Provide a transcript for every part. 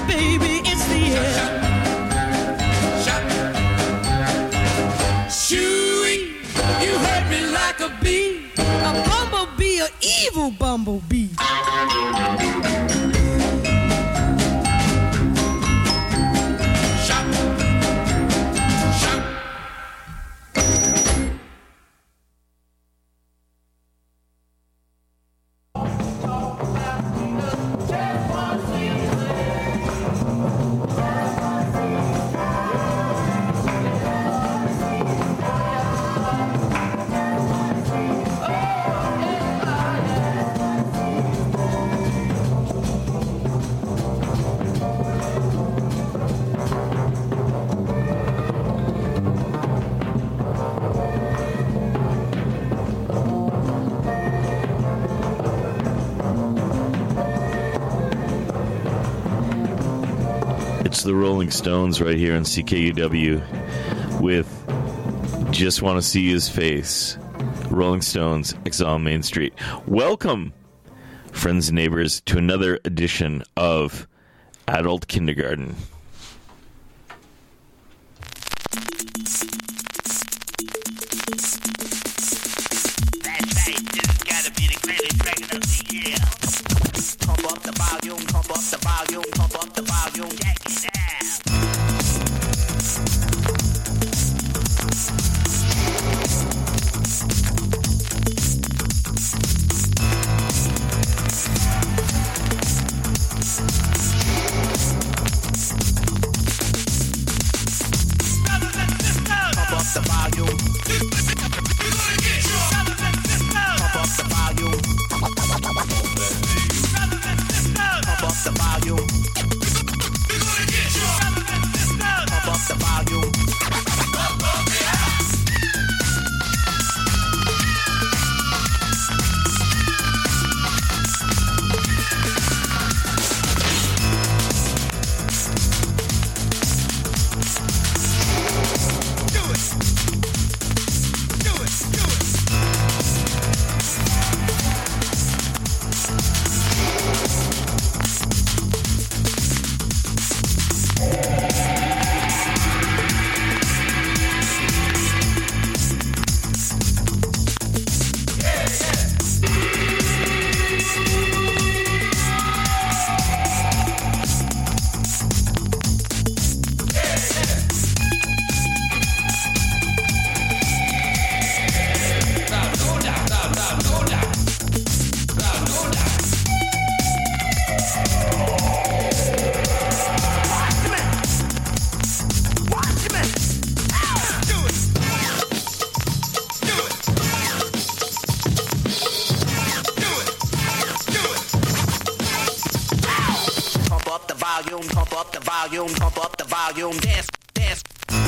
baby, it's the air. Shoo-wee, you hurt me like a bee. A bumblebee, an evil bumblebee. It's the Rolling Stones right here on CKUW with Just Want to See His Face. Rolling Stones, Exile on Main Street. Welcome, friends and neighbors, to another edition of Adult Kindergarten. That's right, this has got to be the greatest record of the year. Pump up the volume, pump up the volume, pump up the volume, check it out. Pump up the volume. Pump up the volume. Pump up the volume. Pump up the volume. Pump up the volume, pump up the volume, dance, dance.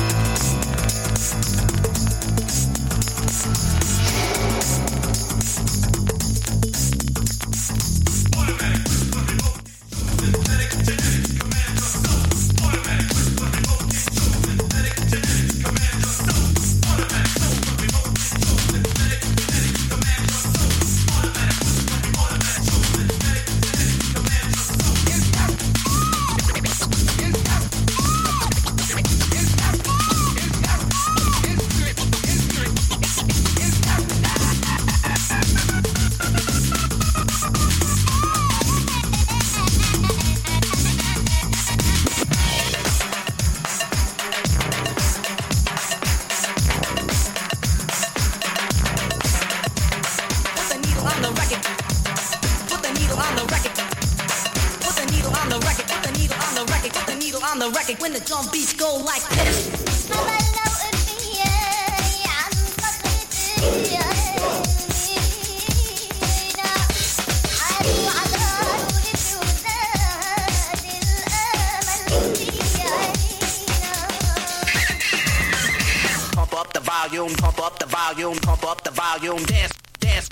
When the drum beats go like this. Pump up the volume, pump up the volume, pump up the volume, dance, dance.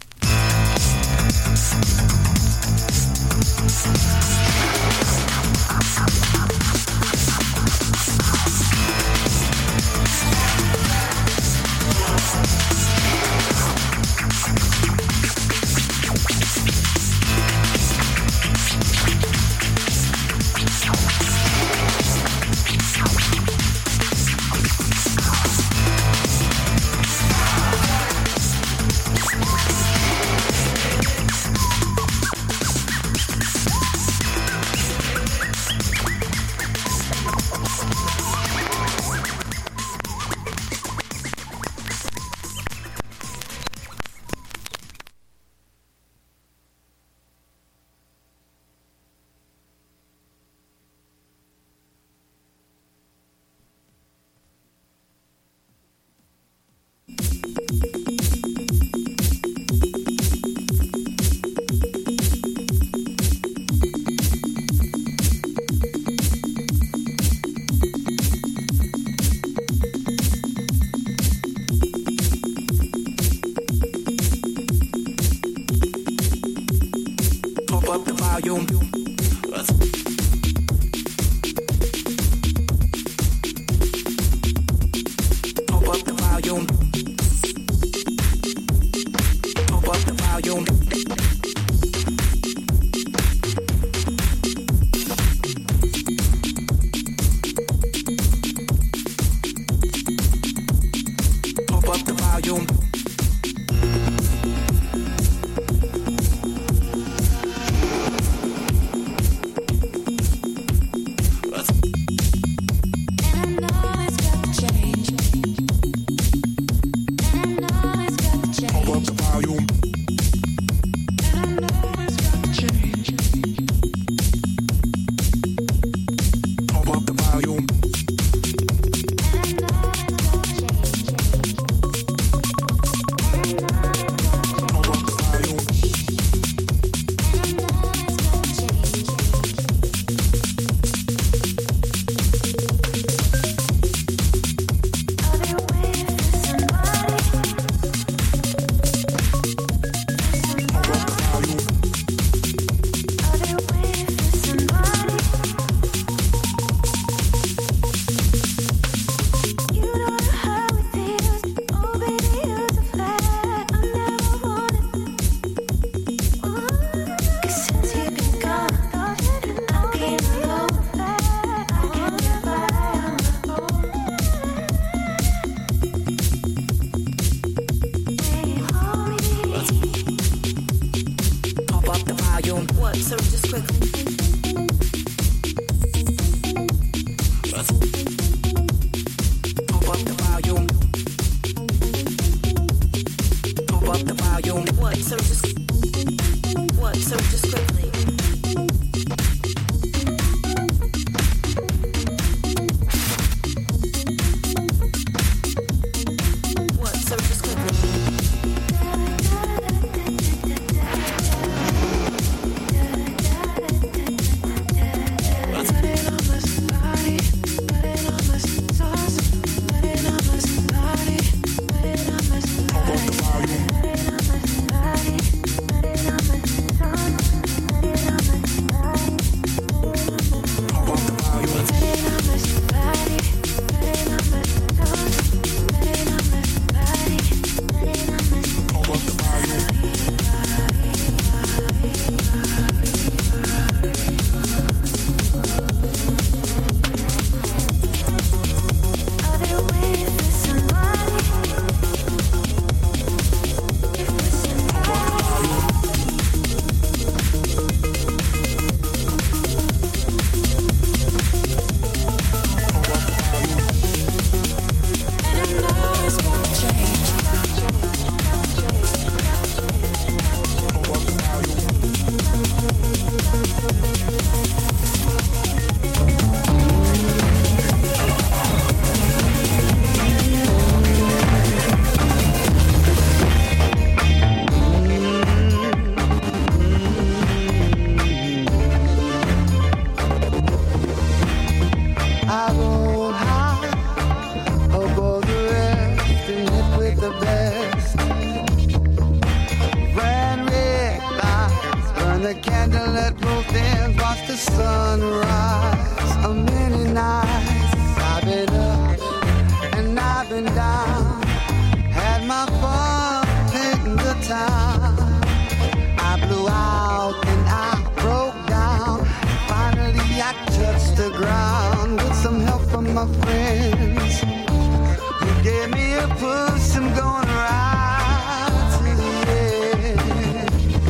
my friends who gave me a push. I'm gonna ride to the end.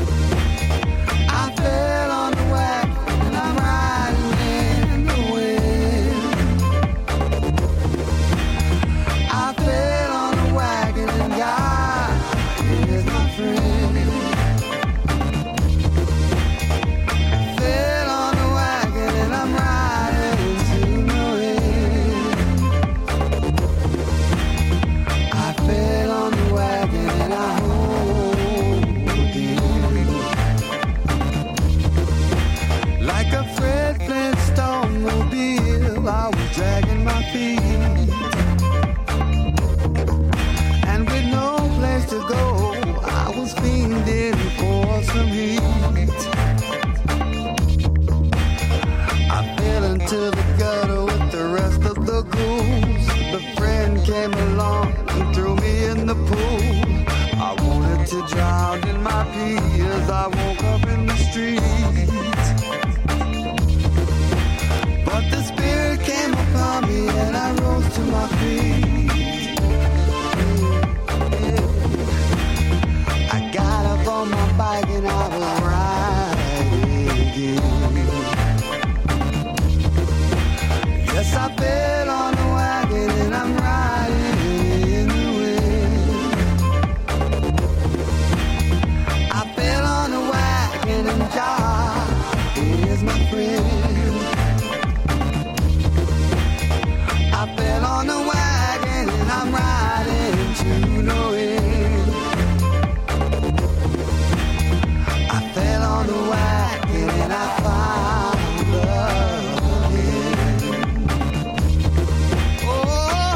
I fell on the wagon and I'm riding in the wind. I fell on the wagon and God is my friend. Fell on the wagon and I'm riding to no end. I fell on the wagon and I home again. Like a Fred Flintstone mobile, I was dragging my feet. And with no place to go, I was fiending for some heat. I fell into the gutter with the rest of the ghouls. The friend came along and threw me in the pool. I wanted to drown in my pee as I woke up in the street. But the spirit came upon me and I rose to my feet. I got up on my bike and I was riding again. Yes, I fell on the wagon and I'm riding in the wind. I fell on the wagon and God is my friend. I fell on the wagon and I'm riding to no end. I fell on the wagon and I found love again. Oh,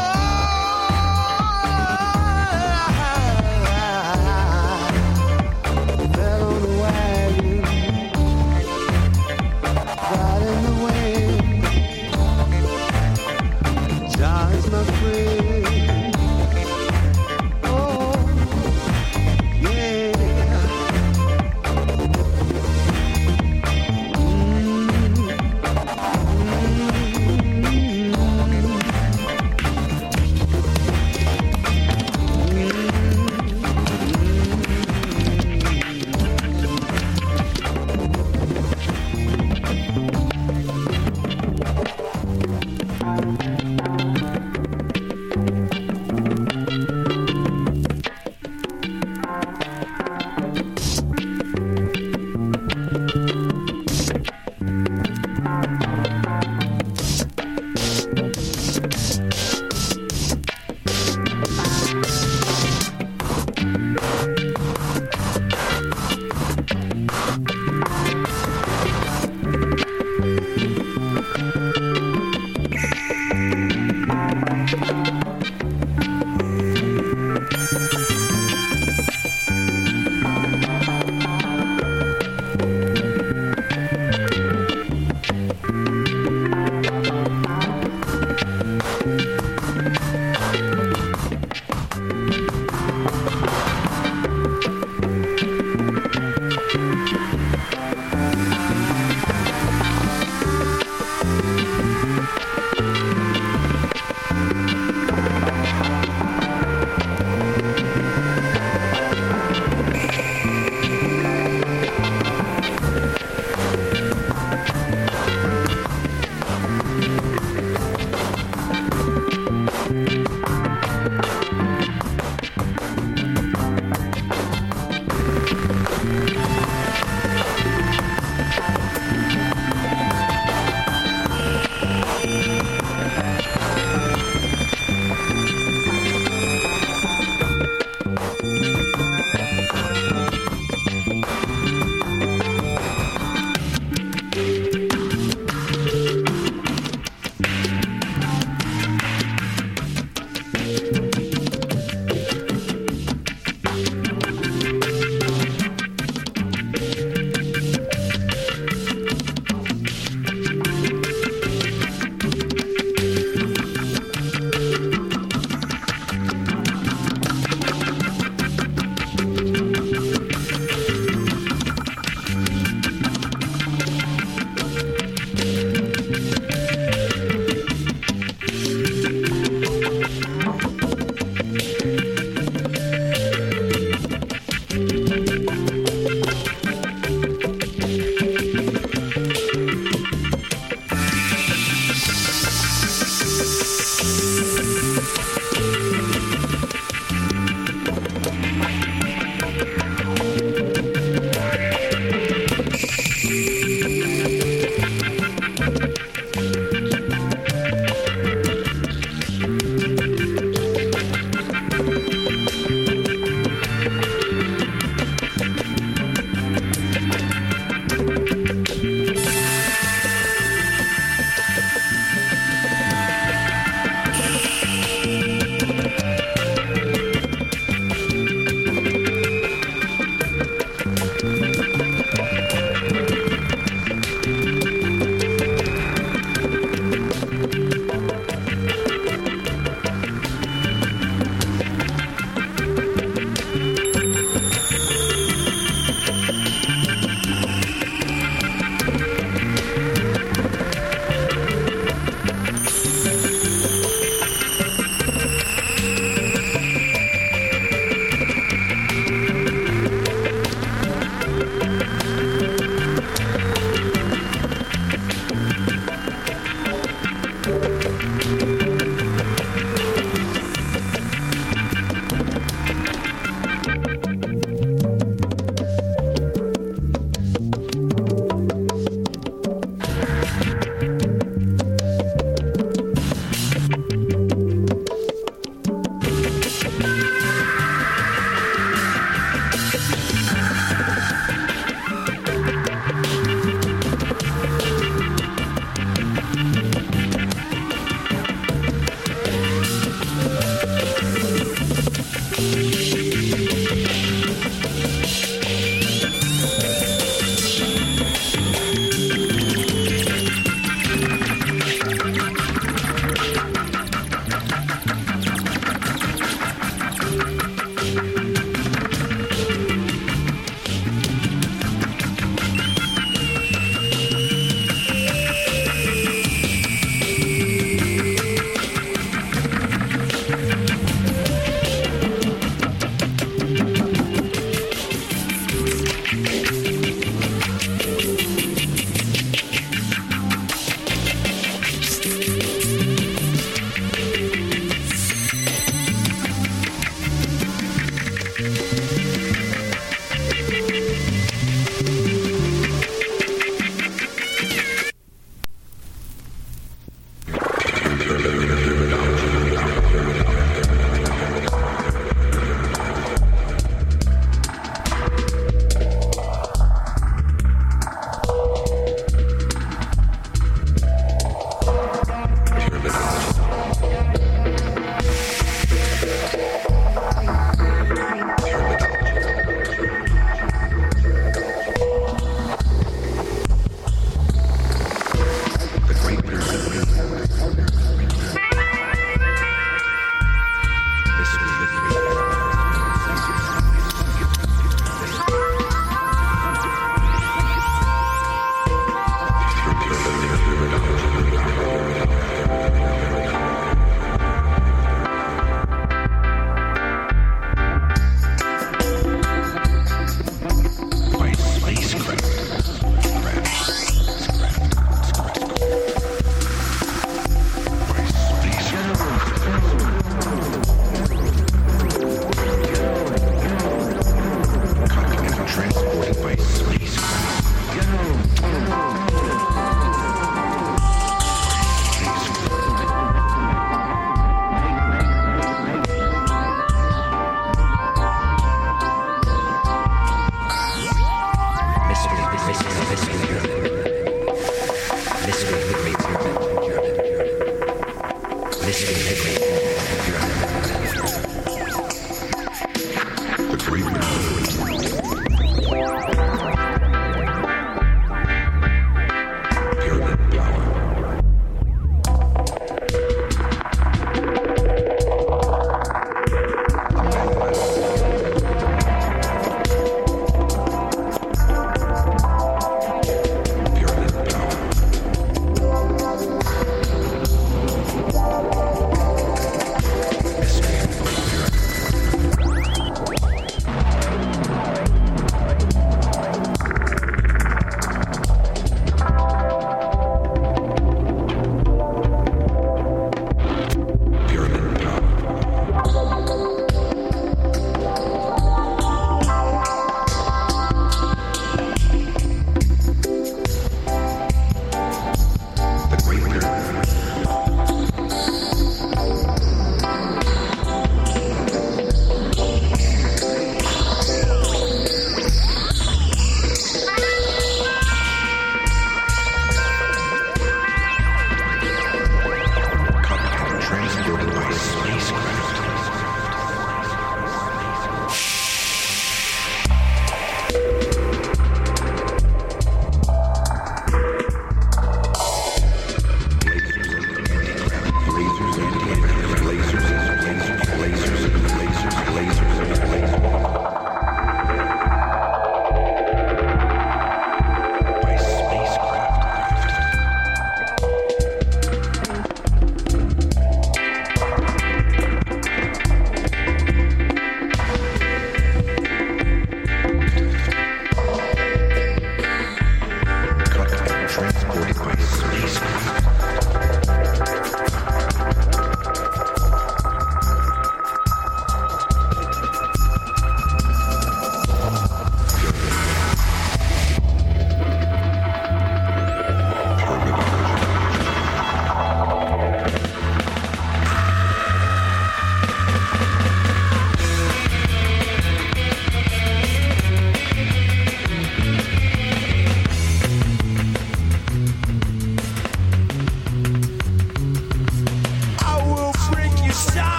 I fell on the wagon, riding the wind. John's my friend. Oh, yeah.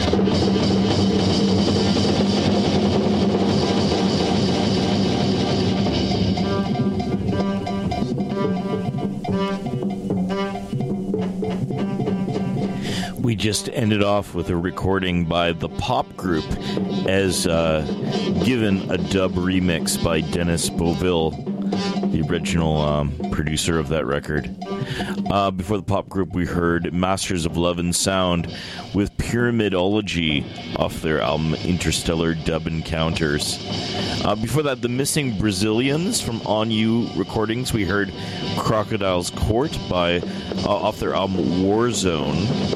We just ended off with a recording by the Pop Group as given a dub remix by Dennis Boville, the original producer of that record. Before the Pop Group, we heard Masters of Love and Sound with Pyramidology off their album Interstellar Dub Encounters. Before that, the Missing Brazilians from On You Recordings. We heard Crocodile's Court by off their album Warzone.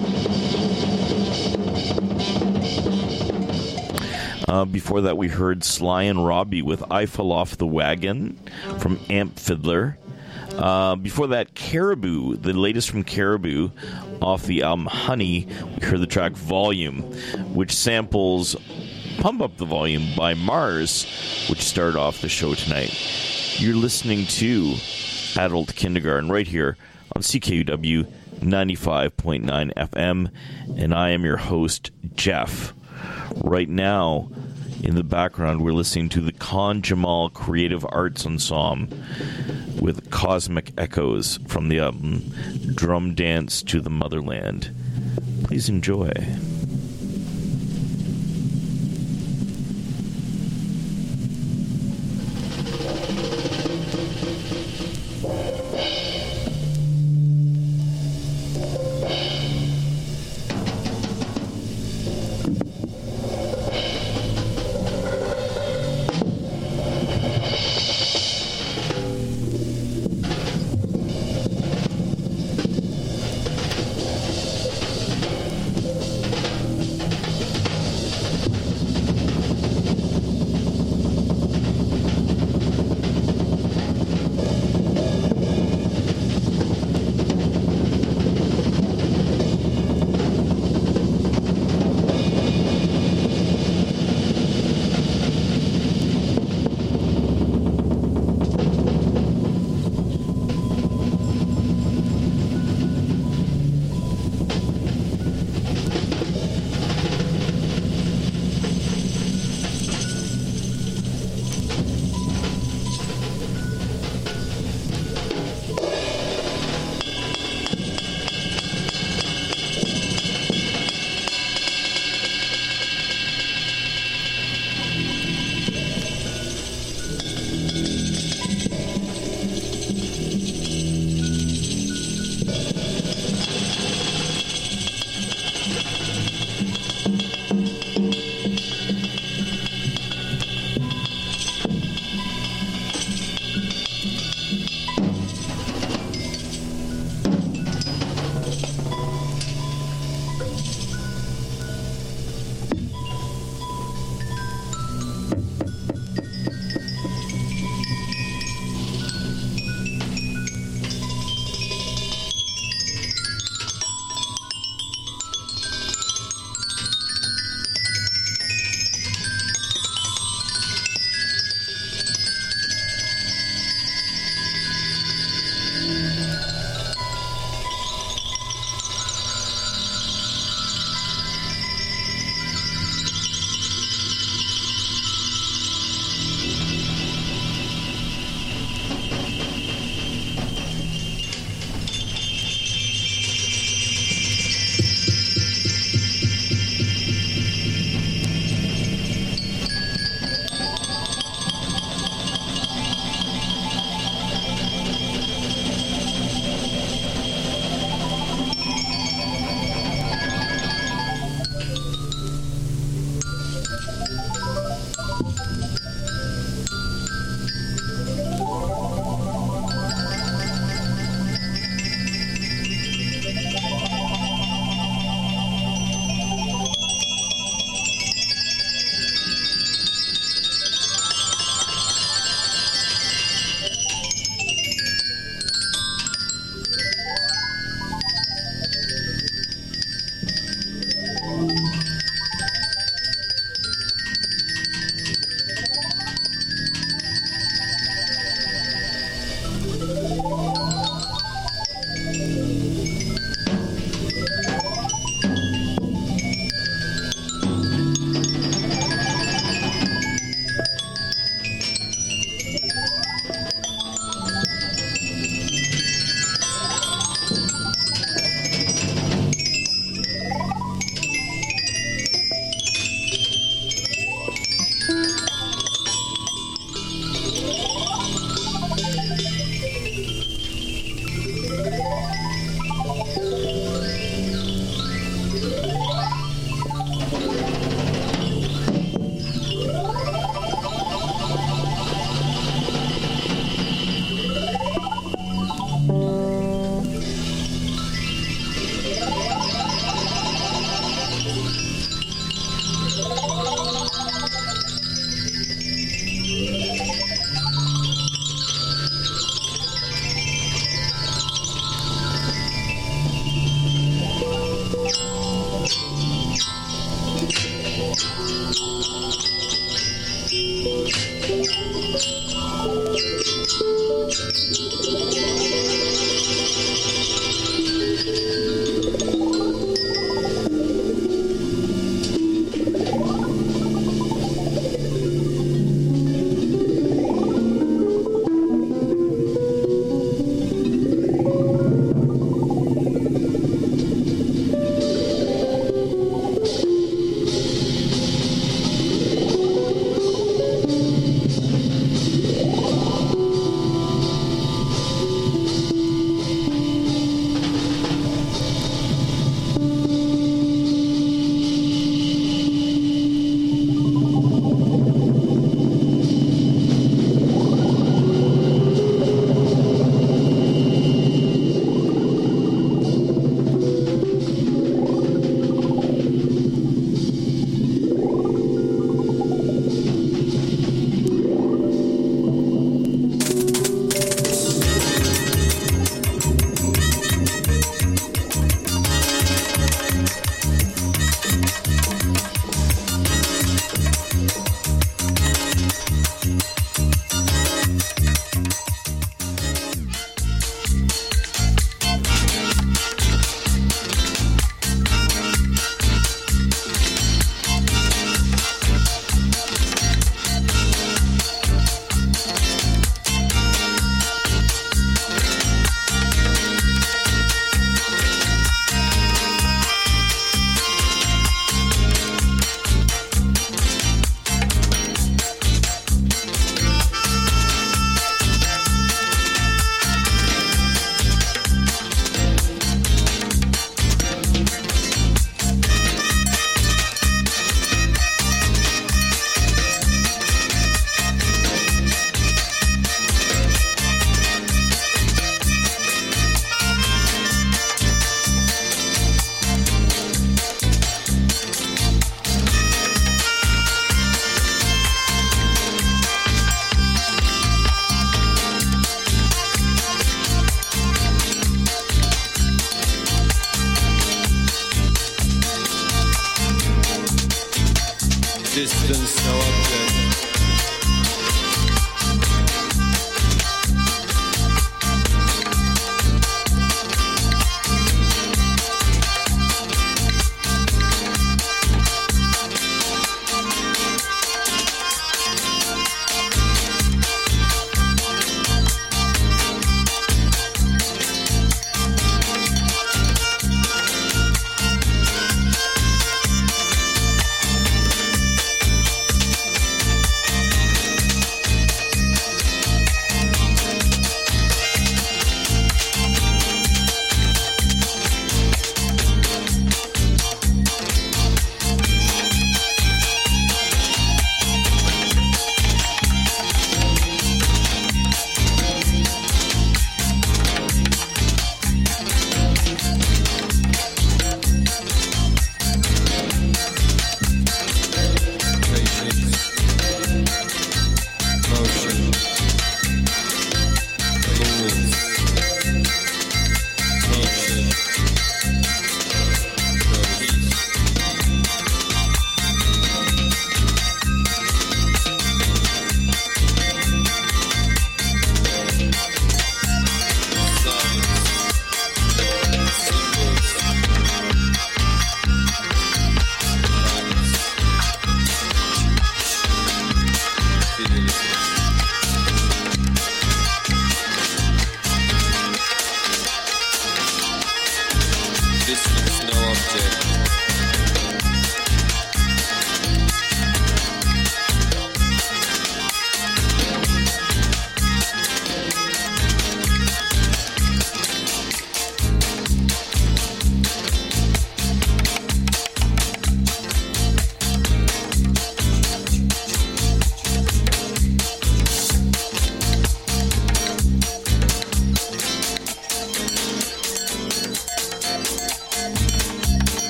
Before that, we heard Sly and Robbie with I Fell Off the Wagon from Amp Fiddler. Before that, Caribou, the latest from Caribou, off the album Honey. We heard the track Volume, which samples Pump Up the Volume by Mars, which started off the show tonight. You're listening to Adult Kindergarten right here on CKUW 95.9 FM, and I am your host, Jeff. Right now, in the background, we're listening to the Khan Jamal Creative Arts Ensemble with Cosmic Echoes from the album Drum Dance to the Motherland. Please enjoy. Distance, no object.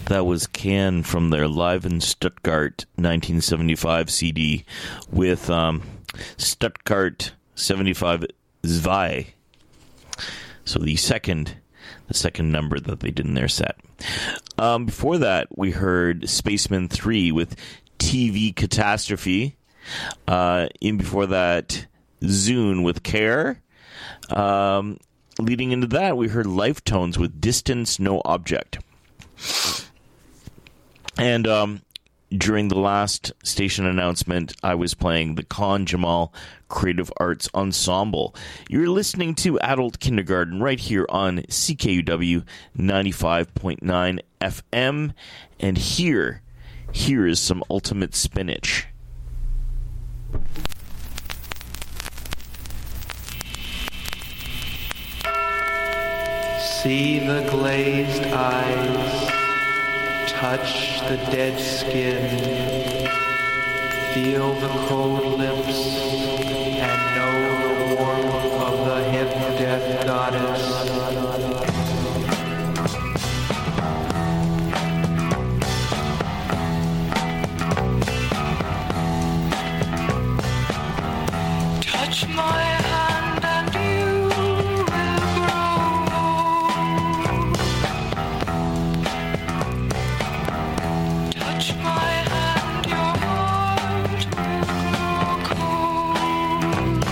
That was Can from their Live in Stuttgart 1975 CD with Stuttgart 75 2. So the second number that they did in their set. Before that, we heard Spaceman 3 with TV Catastrophe. Before that, Zune with Care. Leading into that, we heard Life Tones with Distance No Object. And during the last station announcement, I was playing the Khan Jamal Creative Arts Ensemble. You're listening to Adult Kindergarten right here on CKUW 95.9 FM. And here is some Ultimate Spinach. See the glazed eyes, touch the dead skin, feel the cold lips, and know the warmth of the hip death goddess. Touch my hand and you will grow. Touch my hand, your heart will grow cold.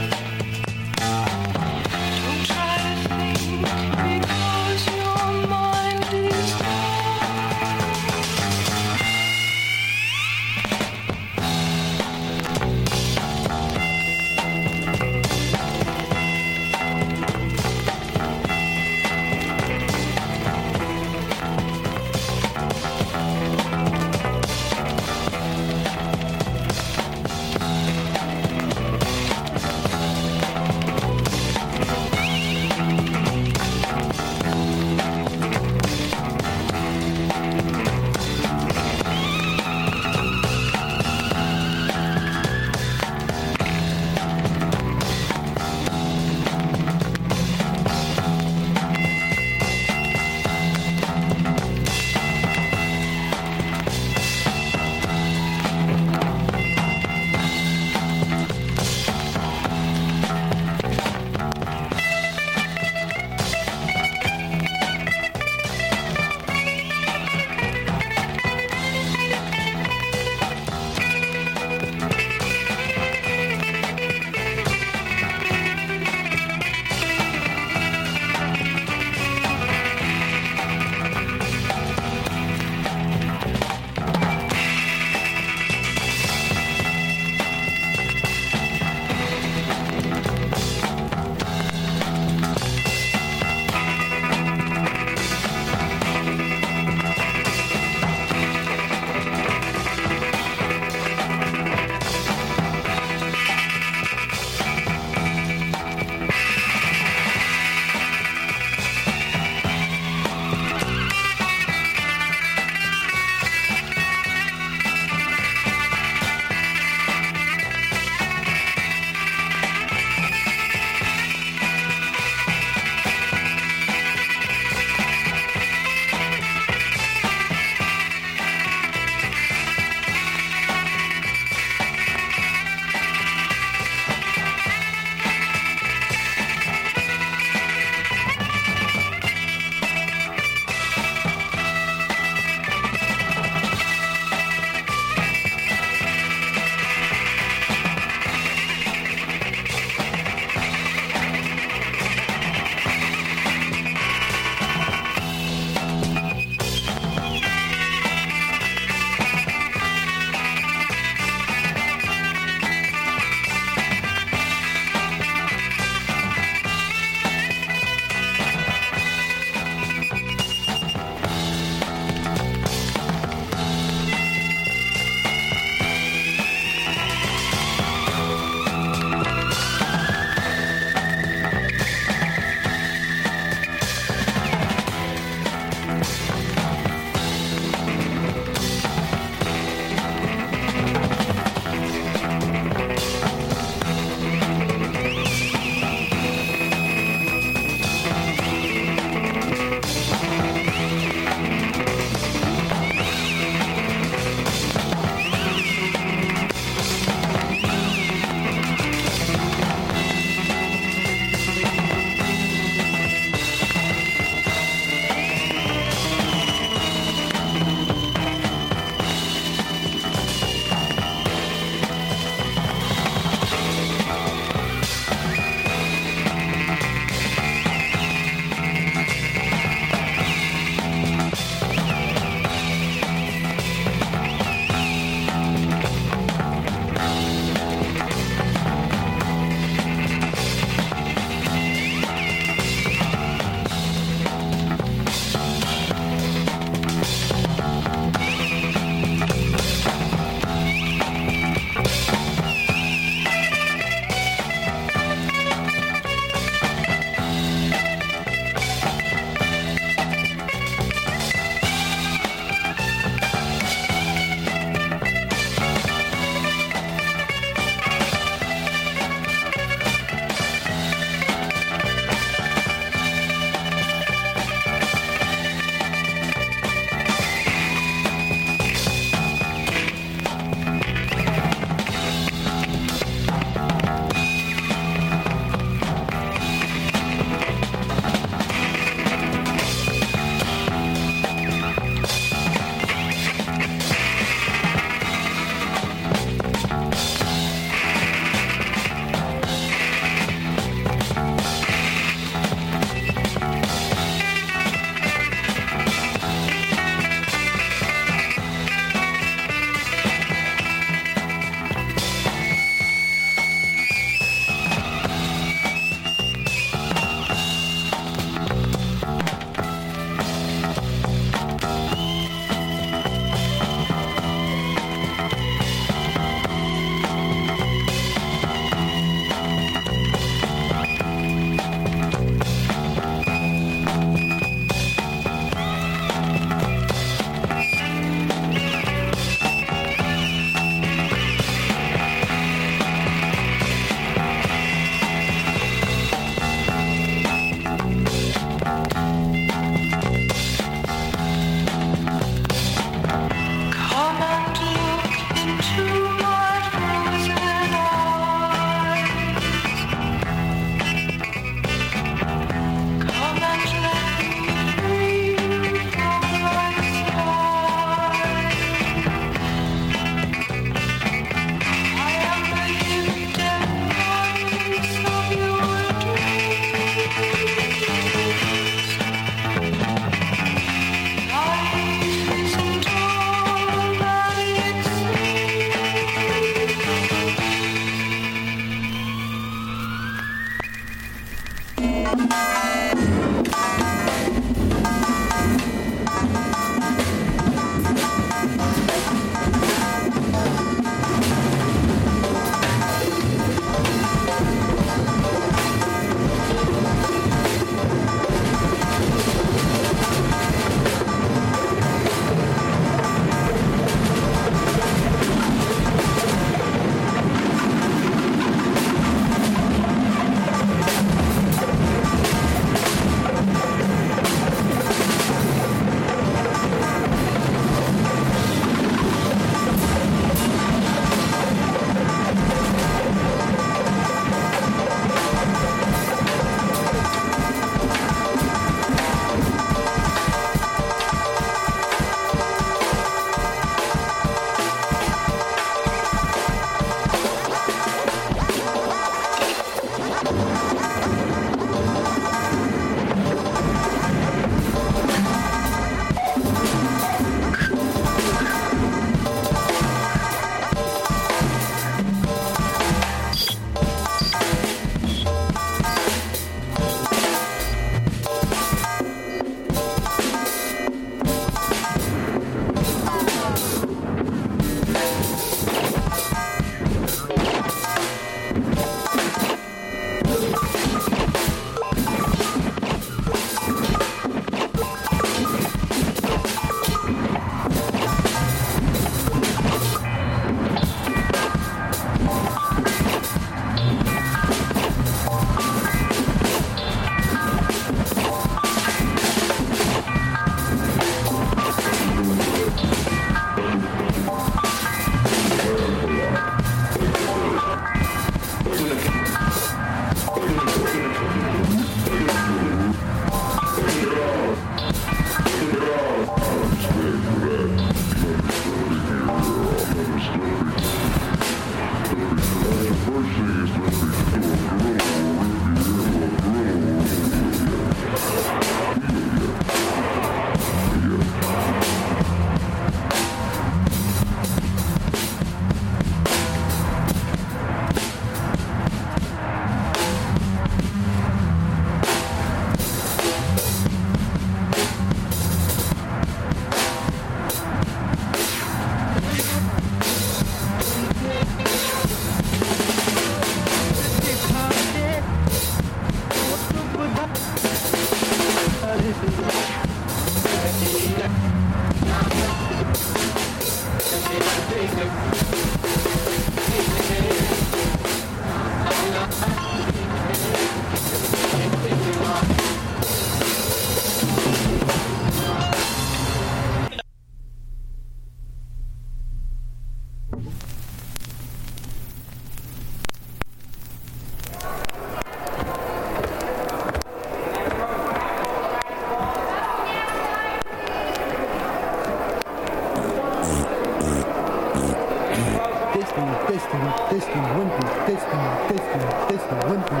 testing, 1, 2, testing, 1, 2.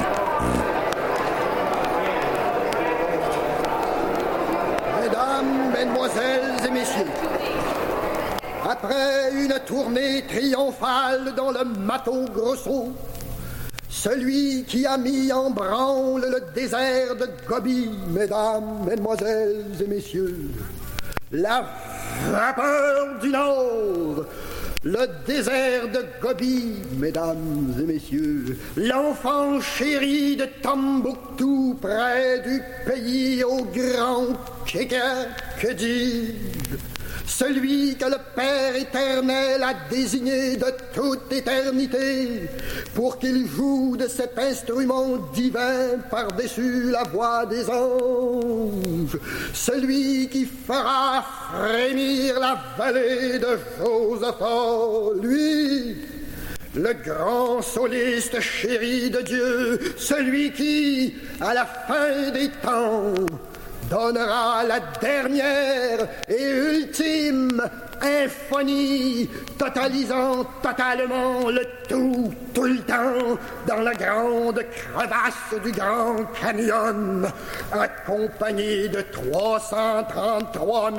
Mesdames, mesdemoiselles et messieurs, après une tournée triomphale dans le Mato Grosso, celui qui a mis en branle le désert de Gobi, mesdames, mesdemoiselles et messieurs, la vapeur du Nord, le désert de Gobi, mesdames et messieurs, l'enfant chéri de Tombouctou, près du pays au grand Kéka, que dis-je, celui que le Père éternel a désigné de toute éternité pour qu'il joue de cet instrument divin par-dessus la voix des anges, celui qui fera frémir la vallée de Josaphat, lui, le grand soliste chéri de Dieu, celui qui, à la fin des temps, donnera la dernière et ultime symphonie, totalisant totalement le tout le temps, dans la grande crevasse du Grand Canyon, accompagné de 333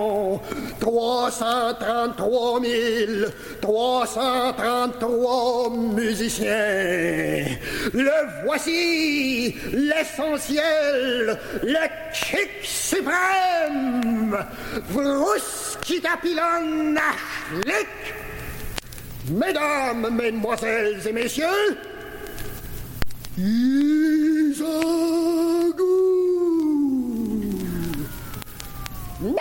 333 musiciens. Le voici, l'essentiel, le kick suprême, Vrooskitapilon Nachlik. Mesdames, mesdemoiselles et messieurs, Isagou. No!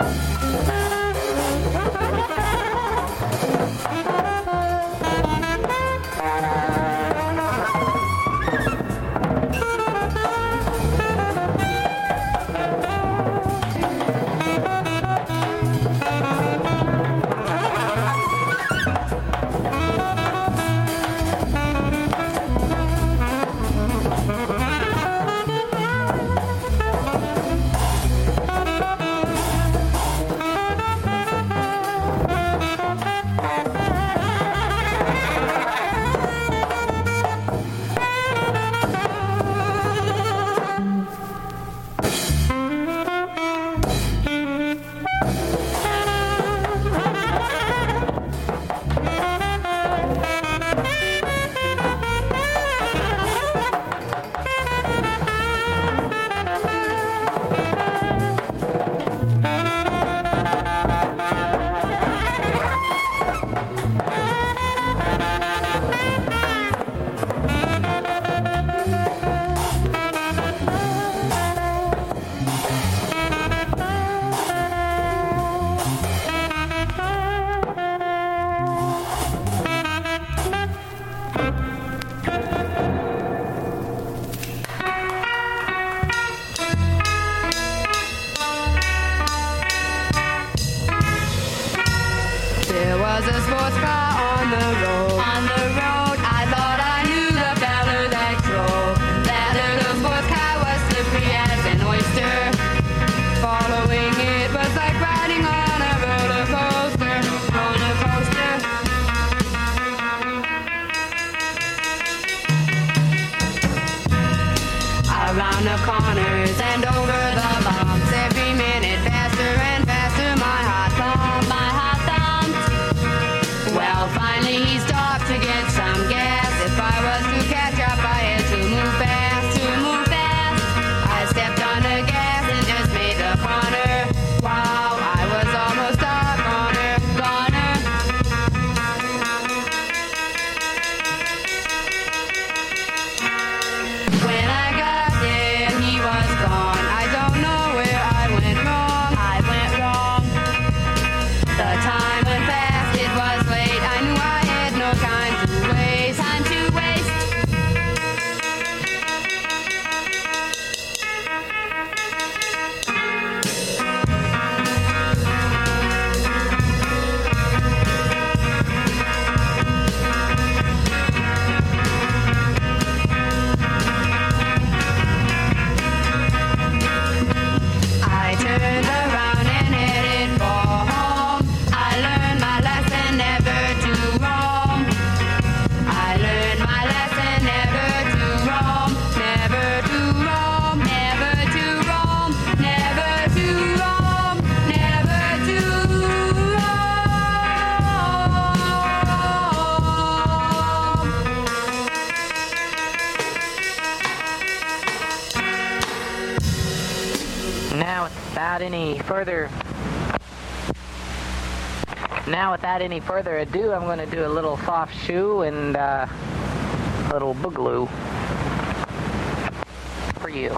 There was a sports car on the road. On the road, I thought I knew the fella that drove. That little sports car was slippery as an oyster. Following it was like riding on a roller coaster. Roller coaster. Around the corners and over the bumps, every minute faster and faster. My heart thumped, my heart thumped. Well, finally he stopped to get some gas. If I was to catch up, I had to move fast, to move fast. I stepped on the gas and just made the corner. Wow, I was almost a goner, goner. When I got there, he was gone. I don't know where I went wrong. I went wrong. The time went fast, it was late. I knew I had no time to waste. Time to waste. I turned around and headed for home. I learned my lesson never to roam. I learned my lesson never to roam, never to roam, never to roam, never to roam, never to Now, without any further ado, I'm going to do a little soft shoe and a little boogaloo for you.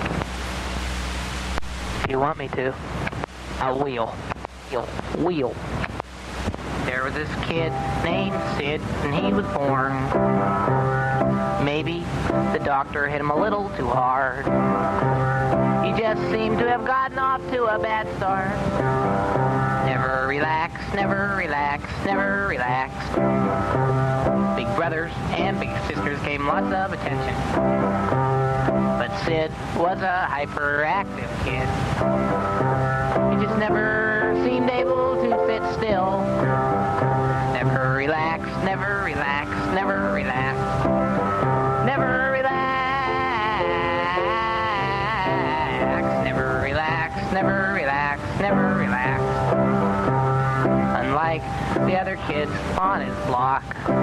If you want me to, I will. Will. There was this kid named Sid, and he was born. Maybe the doctor hit him a little too hard. He just seemed to have gotten off to a bad start. Never relaxed, never relaxed, never relaxed. Big brothers and big sisters gave him lots of attention. But Sid was a hyperactive kid. He just never seemed able to sit still. Never relaxed, never relaxed, never relaxed. Never relaxed, never relaxed, never relaxed, never relaxed. Unlike the other kids on his block,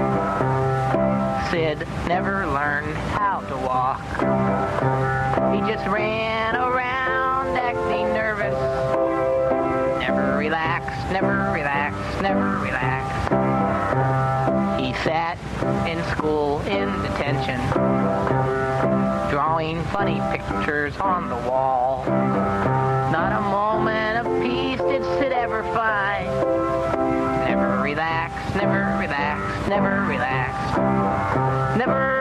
Sid never learned how to walk. He just ran around acting nervous. Never relaxed, never relaxed, never relaxed. He sat in school in detention, drawing funny pictures on the wall. Not a moment of peace never relax, never relax, never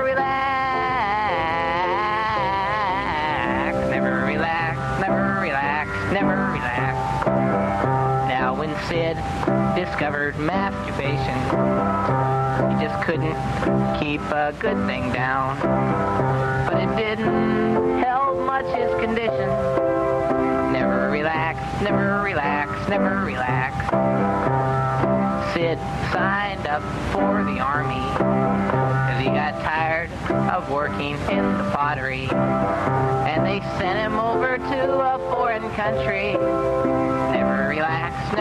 relax, never relax, never relax, never relax. Now when Sid discovered masturbation, he just couldn't keep a good thing down. But it didn't help much his condition. Never relax, never relax, never relax. Sid signed up for the army because he got tired of working in the pottery. And they sent him over to a foreign country. Never relax,